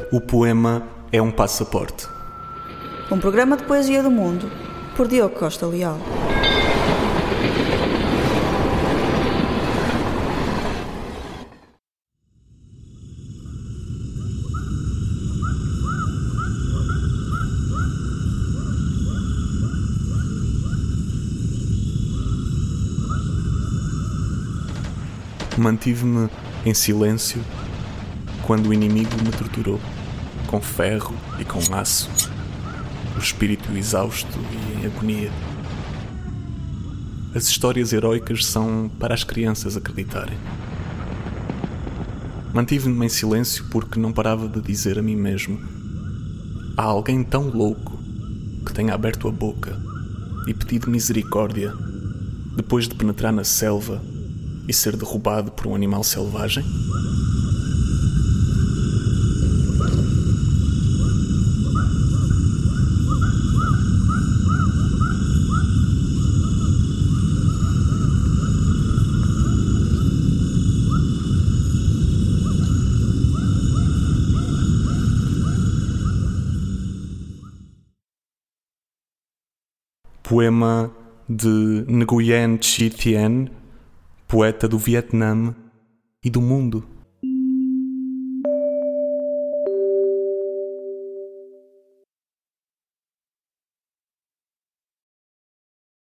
O poema é um passaporte. Um programa de poesia do mundo, por Diogo Costa Leal. Mantive-me em silêncio quando o inimigo me torturou, com ferro e com aço, o espírito exausto e em agonia. As histórias heroicas são para as crianças acreditarem. Mantive-me em silêncio porque não parava de dizer a mim mesmo: há alguém tão louco que tenha aberto a boca e pedido misericórdia depois de penetrar na selva e ser derrubado por um animal selvagem? Poema de Nguyen Chi Thien, poeta do Vietnã e do mundo.